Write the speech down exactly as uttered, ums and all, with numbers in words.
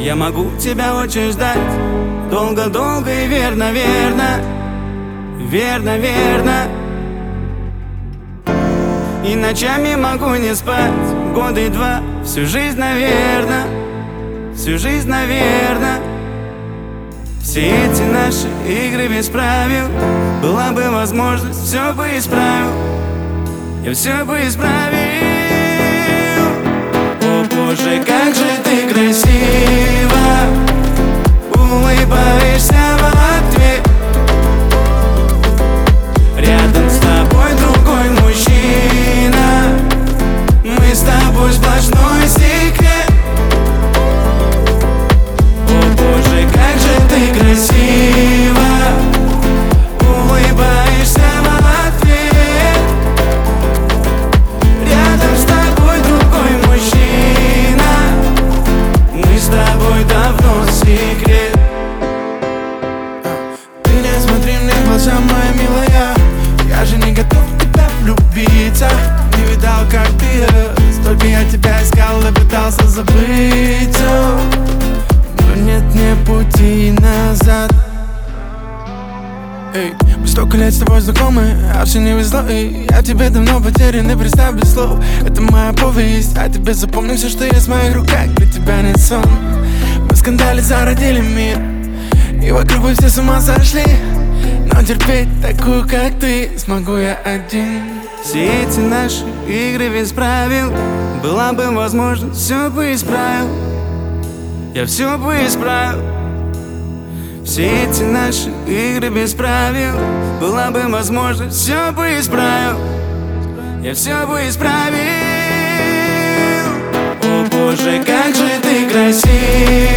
Я могу тебя очень ждать, долго-долго и верно, верно, верно, верно. И ночами могу не спать, годы два, всю жизнь, наверно, всю жизнь, наверно. Все эти наши игры без правил, была бы возможность, все бы исправил, я все бы исправил. О боже, как же ты красива, улыбаешься в ответ. Рядом с тобой другой мужчина, мы с тобой сплошной секрет. О боже, как же ты красива, улыбаешься в ответ. Рядом с тобой другой мужчина, мы с тобой давно секрет. Ты не смотри мне в глаза, моя милая, я же не готов в тебя влюбиться. Не видал, как ты, столько я тебя искал и пытался забыть, но нет мне пути назад. Эй, мы столько лет с тобой знакомы, а все не везло, и я тебе давно потерян, и представь без слов. Это моя повесть, а тебе запомни все, что есть в моих руках, для тебя нет сон. Мы в скандале зародили мир, и вокруг вы все с ума сошли, но терпеть такую, как ты, смогу я один. Все эти наши игры без правил, была бы возможность, все бы исправил, я все бы исправил. Все эти наши игры без правил, была бы возможность, все бы исправил, я все бы исправил. О боже, как же ты красив.